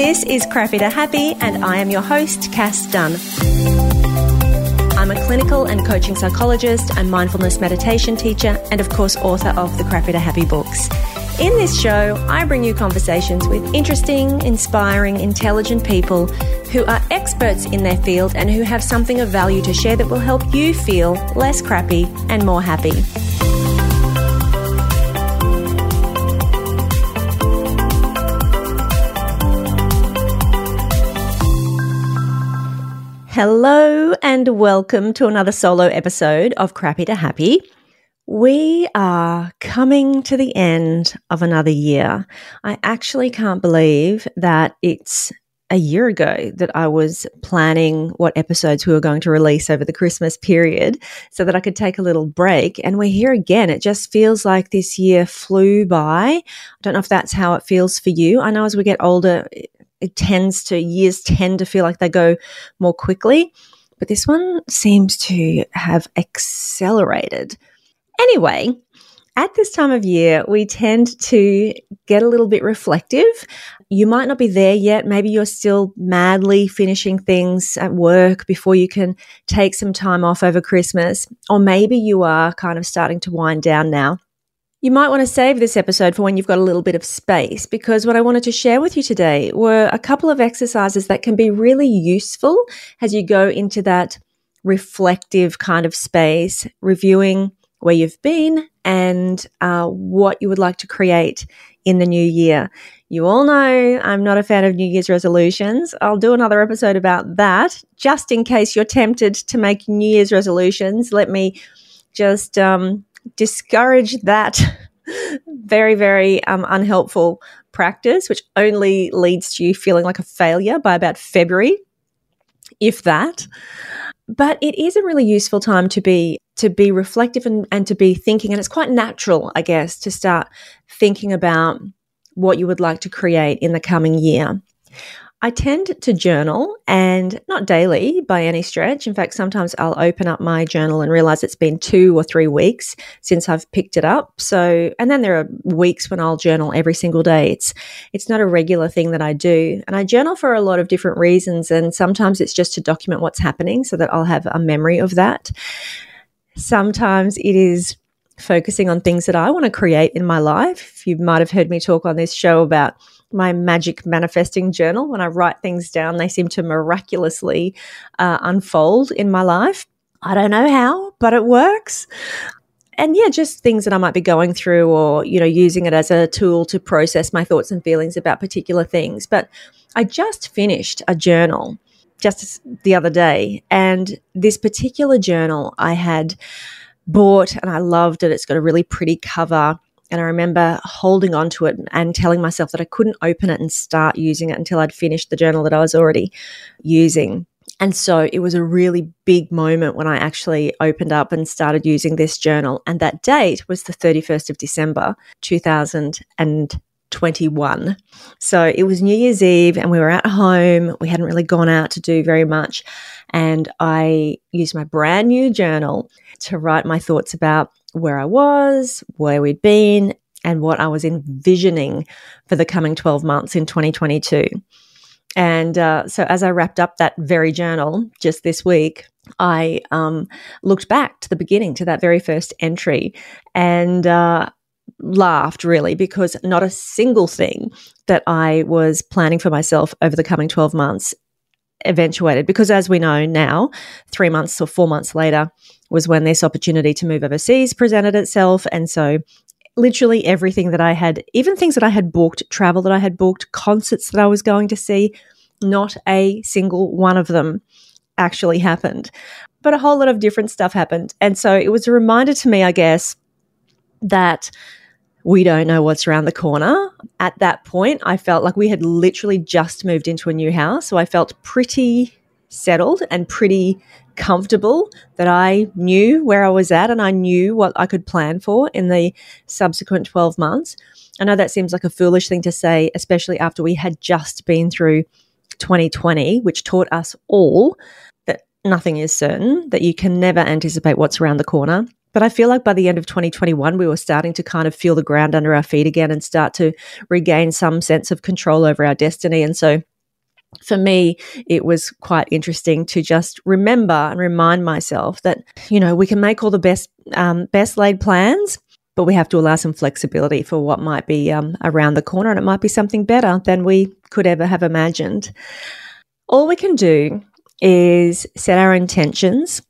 This is Crappy to Happy, and I am your host, Cass Dunn. I'm a clinical and coaching psychologist, a mindfulness meditation teacher, and of course, author of the Crappy to Happy books. In this show, I bring you conversations with interesting, inspiring, intelligent people who are experts in their field and who have something of value to share that will help you feel less crappy and more happy. Hello and welcome to another solo episode of Crappy to Happy. We are coming to the end of another year. I actually can't believe that it's a year ago that I was planning what episodes we were going to release over the Christmas period so that I could take a little break. And we're here again. It just feels like this year flew by. I don't know if that's how it feels for you. I know as we get older, years tend to feel like they go more quickly, but this one seems to have accelerated. Anyway, at this time of year, we tend to get a little bit reflective. You might not be there yet. Maybe you're still madly finishing things at work before you can take some time off over Christmas, or maybe you are kind of starting to wind down now. You might want to save this episode for when you've got a little bit of space, because what I wanted to share with you today were a couple of exercises that can be really useful as you go into that reflective kind of space, reviewing where you've been and what you would like to create in the new year. You all know I'm not a fan of New Year's resolutions. I'll do another episode about that. Just in case you're tempted to make New Year's resolutions, let me just discourage that very, very unhelpful practice, which only leads to you feeling like a failure by about February, if that. But it is a really useful time to be reflective and to be thinking, and it's quite natural, I guess, to start thinking about what you would like to create in the coming year. I tend to journal, and not daily by any stretch. In fact, sometimes I'll open up my journal and realize it's been 2 or 3 weeks since I've picked it up. So, and then there are weeks when I'll journal every single day. It's not a regular thing that I do. And I journal for a lot of different reasons. And sometimes it's just to document what's happening so that I'll have a memory of that. Sometimes it is focusing on things that I want to create in my life. You might have heard me talk on this show about my magic manifesting journal. When I write things down, they seem to miraculously unfold in my life. I don't know how, but it works. And yeah, just things that I might be going through, or, using it as a tool to process my thoughts and feelings about particular things. But I just finished a journal just the other day, and this particular journal I had bought and I loved it. It's got a really pretty cover. And I remember holding on to it and telling myself that I couldn't open it and start using it until I'd finished the journal that I was already using. And so it was a really big moment when I actually opened up and started using this journal. And that date was the 31st of December, 2021. So it was New Year's Eve and we were at home. We hadn't really gone out to do very much. And I used my brand new journal to write my thoughts about where I was, where we'd been, and what I was envisioning for the coming 12 months in 2022. And so as I wrapped up that very journal just this week, I looked back to the beginning, to that very first entry, and laughed really, because not a single thing that I was planning for myself over the coming 12 months eventuated, because as we know now, 3 months or 4 months later was when this opportunity to move overseas presented itself. And so literally everything that I had, even things that I had booked, travel that I had booked, concerts that I was going to see, not a single one of them actually happened. But a whole lot of different stuff happened. And so it was a reminder to me, I guess, that we don't know what's around the corner. At that point, I felt like we had literally just moved into a new house. So I felt pretty settled and pretty comfortable that I knew where I was at and I knew what I could plan for in the subsequent 12 months. I know that seems like a foolish thing to say, especially after we had just been through 2020, which taught us all that nothing is certain, that you can never anticipate what's around the corner. But I feel like by the end of 2021, we were starting to kind of feel the ground under our feet again and start to regain some sense of control over our destiny. And so For me, it was quite interesting to just remember and remind myself that, we can make all the best laid plans, but we have to allow some flexibility for what might be around the corner, and it might be something better than we could ever have imagined. All we can do is set our intentions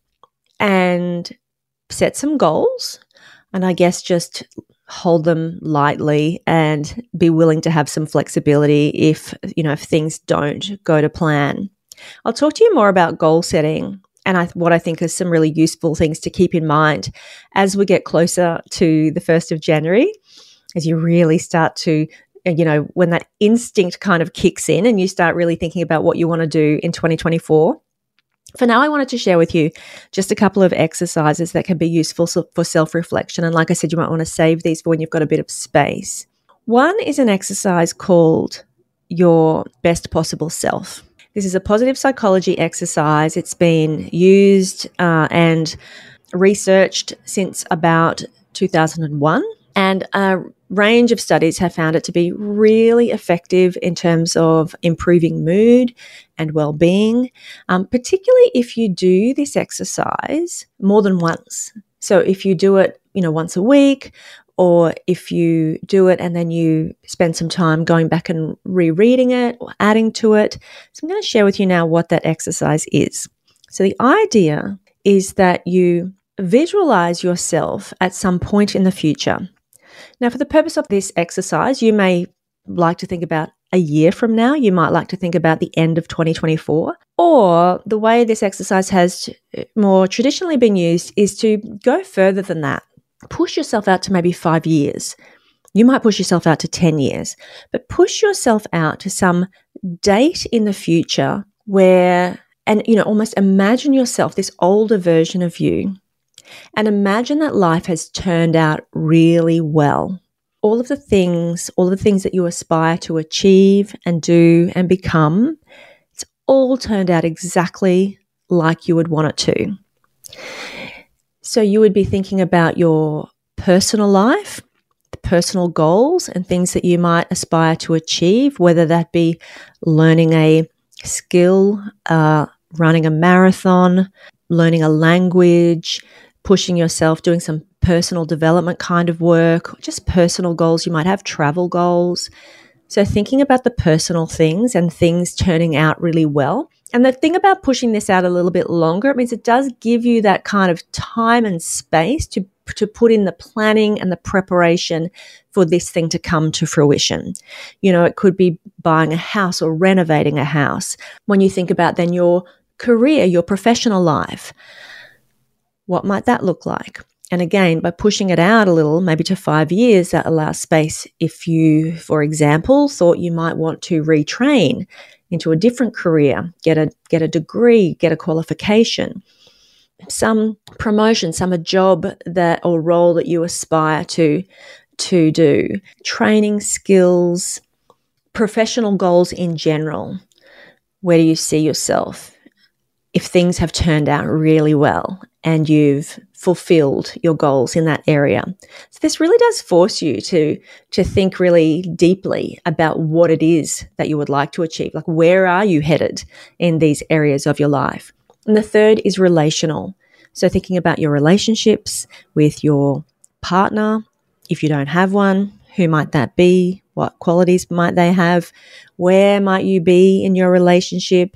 and set some goals, and I guess just hold them lightly and be willing to have some flexibility if things don't go to plan. I'll talk to you more about goal setting and what I think are some really useful things to keep in mind as we get closer to the 1st of January, as you really start to, when that instinct kind of kicks in and you start really thinking about what you want to do in 2024. For now, I wanted to share with you just a couple of exercises that can be useful for self-reflection. And like I said, you might want to save these for when you've got a bit of space. One is an exercise called Your Best Possible Self. This is a positive psychology exercise. It's been used and researched since about 2001. And a range of studies have found it to be really effective in terms of improving mood and well-being, particularly if you do this exercise more than once. So if you do it, once a week, or if you do it and then you spend some time going back and rereading it or adding to it. So I'm going to share with you now what that exercise is. So the idea is that you visualize yourself at some point in the future. Now, for the purpose of this exercise, you may like to think about a year from now. You might like to think about the end of 2024. Or the way this exercise has more traditionally been used is to go further than that. Push yourself out to maybe 5 years. You might push yourself out to 10 years, but push yourself out to some date in the future where, and almost imagine yourself, this older version of you, and imagine that life has turned out really well. All of the things that you aspire to achieve and do and become, it's all turned out exactly like you would want it to. So you would be thinking about your personal life, the personal goals and things that you might aspire to achieve, whether that be learning a skill, running a marathon, learning a language, pushing yourself, doing some personal development kind of work, just personal goals. You might have travel goals. So thinking about the personal things and things turning out really well. And the thing about pushing this out a little bit longer, it means it does give you that kind of time and space to put in the planning and the preparation for this thing to come to fruition. It could be buying a house or renovating a house. When you think about then your career, your professional life, what might that look like? And again, by pushing it out a little, maybe to 5 years, that allows space if you, for example, thought you might want to retrain into a different career, get a degree, get a qualification, some promotion, a job or role that you aspire to do, training skills, professional goals in general. Where do you see yourself if things have turned out really well and you've fulfilled your goals in that area? So this really does force you to think really deeply about what it is that you would like to achieve. Like, where are you headed in these areas of your life? And the third is relational. So thinking about your relationships with your partner. If you don't have one, who might that be? What qualities might they have? Where might you be in your relationship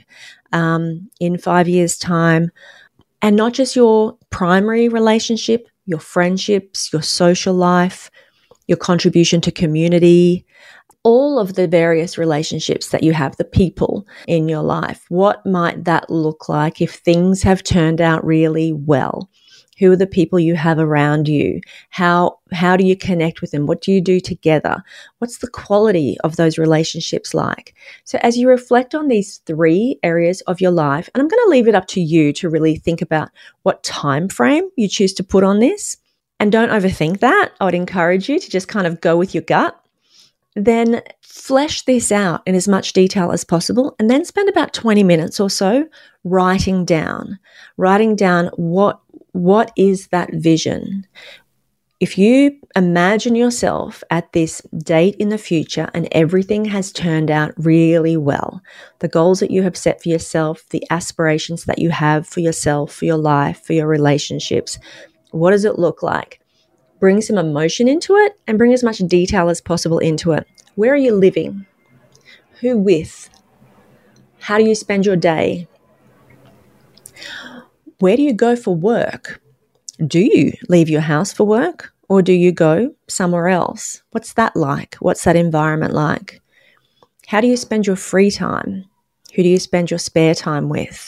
in 5 years' time? And not just your primary relationship, your friendships, your social life, your contribution to community, all of the various relationships that you have, the people in your life. What might that look like if things have turned out really well? Who are the people you have around you? How do you connect with them? What do you do together? What's the quality of those relationships like? So as you reflect on these 3 areas of your life, and I'm going to leave it up to you to really think about what time frame you choose to put on this, and don't overthink that. I would encourage you to just kind of go with your gut. Then flesh this out in as much detail as possible, and then spend about 20 minutes or so writing down what is that vision? If you imagine yourself at this date in the future and everything has turned out really well, the goals that you have set for yourself, the aspirations that you have for yourself, for your life, for your relationships, what does it look like? Bring some emotion into it and bring as much detail as possible into it. Where are you living? Who with? How do you spend your day? Where do you go for work? Do you leave your house for work or do you go somewhere else? What's that like? What's that environment like? How do you spend your free time? Who do you spend your spare time with?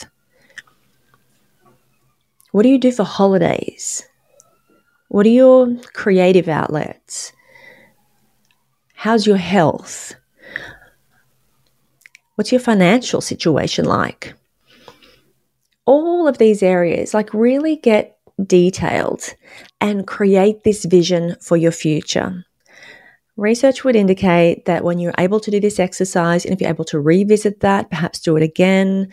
What do you do for holidays? What are your creative outlets? How's your health? What's your financial situation like? All of these areas, like really get detailed and create this vision for your future. Research would indicate that when you're able to do this exercise, and if you're able to revisit that, perhaps do it again,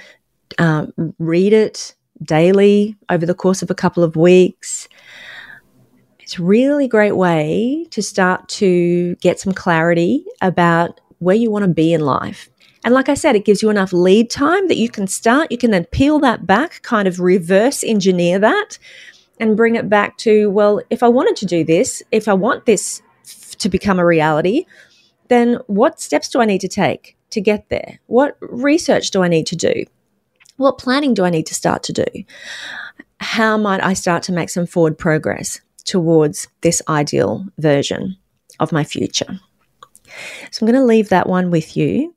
read it daily over the course of a couple of weeks, it's a really great way to start to get some clarity about where you want to be in life. And like I said, it gives you enough lead time that you can start, you can then peel that back, kind of reverse engineer that and bring it back to, well, if I wanted to do this, if I want this to become a reality, then what steps do I need to take to get there? What research do I need to do? What planning do I need to start to do? How might I start to make some forward progress towards this ideal version of my future? So I'm going to leave that one with you.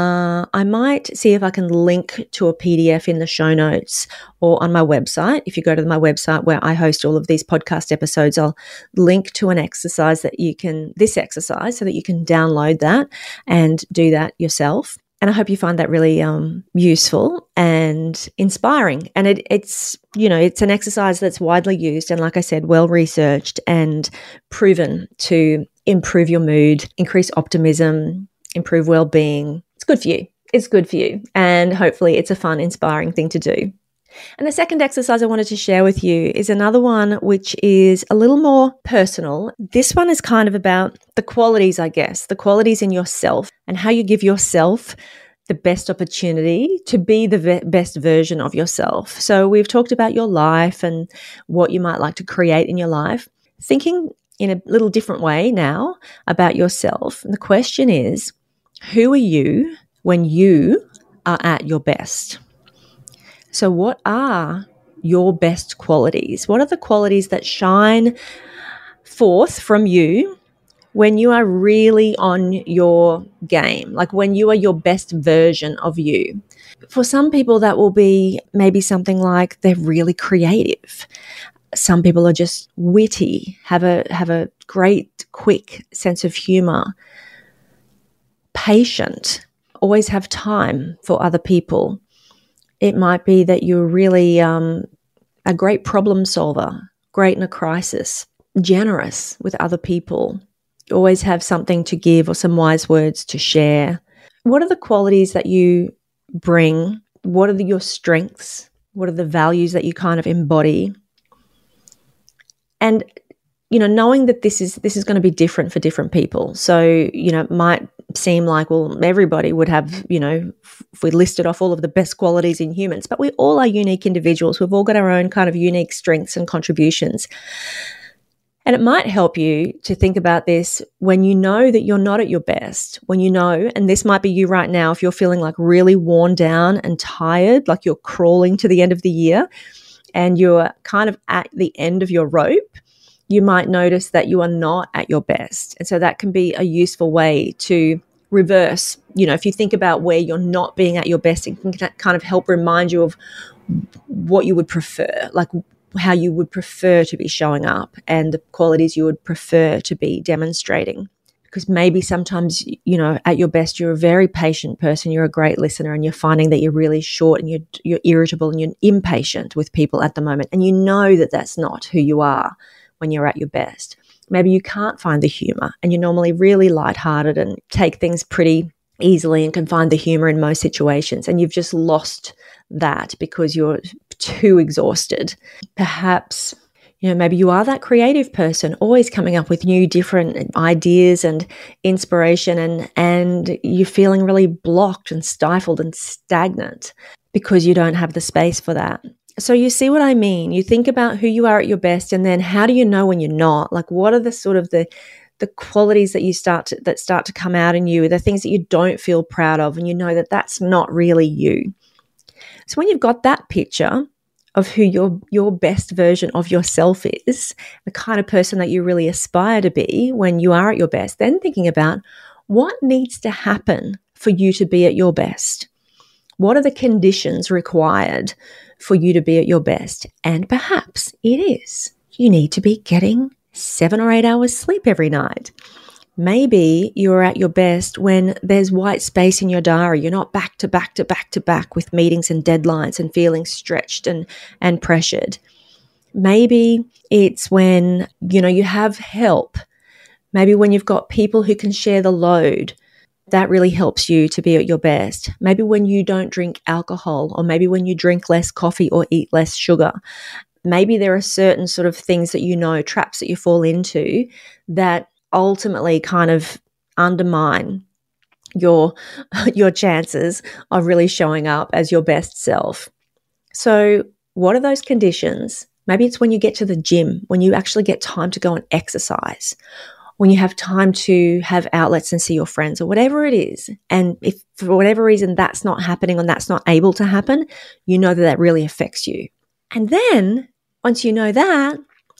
I might see if I can link to a PDF in the show notes or on my website. If you go to my website where I host all of these podcast episodes, I'll link to an exercise this exercise so that you can download that and do that yourself. And I hope you find that really useful and inspiring. And it's an exercise that's widely used and, like I said, well researched and proven to improve your mood, increase optimism, improve well-being. It's good for you. It's good for you. And hopefully it's a fun, inspiring thing to do. And the second exercise I wanted to share with you is another one which is a little more personal. This one is kind of about the qualities, I guess, the qualities in yourself and how you give yourself the best opportunity to be the best version of yourself. So we've talked about your life and what you might like to create in your life. Thinking in a little different way now about yourself. And the question is, who are you when you are at your best? So what are your best qualities? What are the qualities that shine forth from you when you are really on your game, like when you are your best version of you? For some people, that will be maybe something like they're really creative. Some people are just witty, have a great, quick sense of humor, patient, always have time for other people. It might be that you're really a great problem solver, great in a crisis, generous with other people, always have something to give or some wise words to share. What are the qualities that you bring? What are your strengths? What are the values that you kind of embody? And, knowing that this is going to be different for different people. So, it might seem like, well, everybody would have, if we listed off all of the best qualities in humans, but we all are unique individuals. We've all got our own kind of unique strengths and contributions. And it might help you to think about this when you know that you're not at your best, when you know, and this might be you right now, if you're feeling like really worn down and tired, like you're crawling to the end of the year and you're kind of at the end of your rope, you might notice that you are not at your best. And so that can be a useful way to reverse, if you think about where you're not being at your best, it can kind of help remind you of what you would prefer, like how you would prefer to be showing up and the qualities you would prefer to be demonstrating. Because maybe sometimes, at your best, you're a very patient person, you're a great listener, and you're finding that you're really short and you're irritable and you're impatient with people at the moment. And you know that that's not who you are when you're at your best. Maybe you can't find the humor and you're normally really lighthearted and take things pretty easily and can find the humor in most situations. And you've just lost that because you're too exhausted. Perhaps Maybe you are that creative person, always coming up with new, different ideas and inspiration, and you're feeling really blocked and stifled and stagnant because you don't have the space for that. So you see what I mean? You think about who you are at your best, and then how do you know when you're not? Like, what are the sort of the qualities that start to come out in you, the things that you don't feel proud of, and you know that that's not really you. So when you've got that picture of who your best version of yourself is, the kind of person that you really aspire to be when you are at your best, then thinking about what needs to happen for you to be at your best. What are the conditions required for you to be at your best? And perhaps it is you need to be getting 7 or 8 hours sleep every night. Maybe you're at your best when there's white space in your diary. You're not back to back to back to back with meetings and deadlines and feeling stretched and pressured. Maybe it's when, you have help. Maybe when you've got people who can share the load, that really helps you to be at your best. Maybe when you don't drink alcohol, or maybe when you drink less coffee or eat less sugar. Maybe there are certain sort of things that traps that you fall into that ultimately kind of undermine your chances of really showing up as your best self. So what are those conditions? Maybe it's when you get to the gym, when you actually get time to go and exercise, when you have time to have outlets and see your friends, or whatever it is. And if for whatever reason that's not happening and that's not able to happen, you know that really affects you. And then once you know that,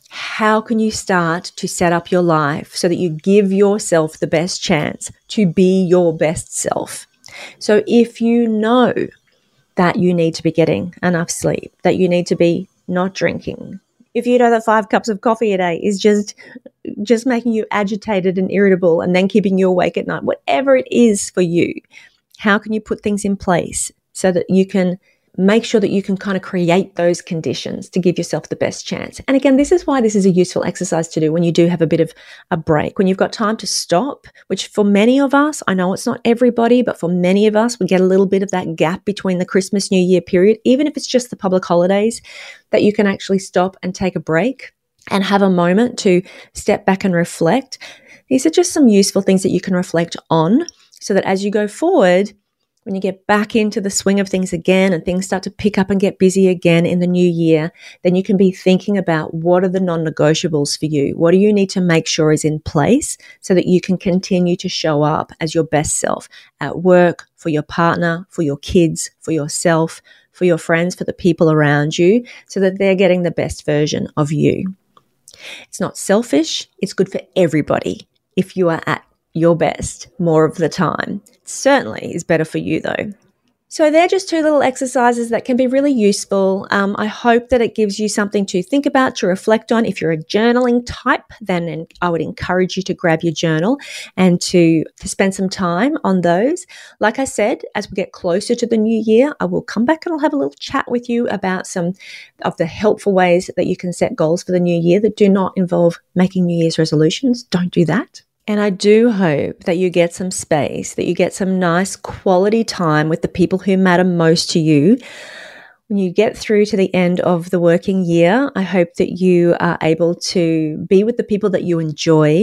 how can you start to set up your life so that you give yourself the best chance to be your best self? So if you know that you need to be getting enough sleep, that you need to be not drinking, if you know that 5 cups of coffee a day is just making you agitated and irritable and then keeping you awake at night, whatever it is for you, how can you put things in place so that you can make sure that you can kind of create those conditions to give yourself the best chance? And again, this is why this is a useful exercise to do when you do have a bit of a break, when you've got time to stop, which for many of us, I know it's not everybody, but for many of us, we get a little bit of that gap between the Christmas, New Year period, even if it's just the public holidays, that you can actually stop and take a break and have a moment to step back and reflect. These are just some useful things that you can reflect on so that as you go forward, when you get back into the swing of things again and things start to pick up and get busy again in the new year, then you can be thinking about what are the non-negotiables for you? What do you need to make sure is in place so that you can continue to show up as your best self at work, for your partner, for your kids, for yourself, for your friends, for the people around you, so that they're getting the best version of you. It's not selfish. It's good for everybody if you are at your best more of the time. It certainly is better for you though. So they're just 2 little exercises that can be really useful. I hope that it gives you something to think about, to reflect on. If you're a journaling type, then I would encourage you to grab your journal and to spend some time on those. Like I said, as we get closer to the new year, I will come back and I'll have a little chat with you about some of the helpful ways that you can set goals for the new year that do not involve making New Year's resolutions. Don't do that. And I do hope that you get some space, that you get some nice quality time with the people who matter most to you. When you get through to the end of the working year, I hope that you are able to be with the people that you enjoy.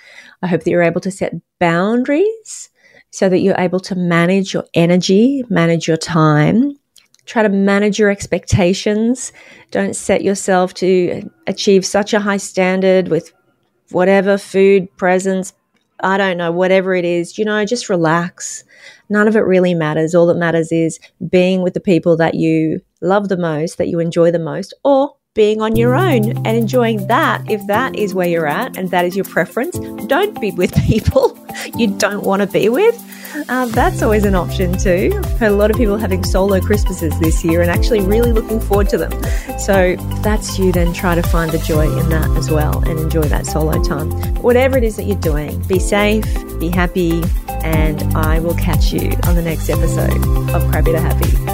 I hope that you're able to set boundaries so that you're able to manage your energy, manage your time. Try to manage your expectations. Don't set yourself to achieve such a high standard with whatever food, presents, I don't know, whatever it is, just relax. None of it really matters. All that matters is being with the people that you love the most, that you enjoy the most, or being on your own and enjoying that. If that is where you're at and that is your preference, don't be with people you don't want to be with. That's always an option too. I've heard a lot of people having solo Christmases this year and actually really looking forward to them. So if that's you, then try to find the joy in that as well and enjoy that solo time. Whatever it is that you're doing, be safe, be happy, and I will catch you on the next episode of Crappy to Happy.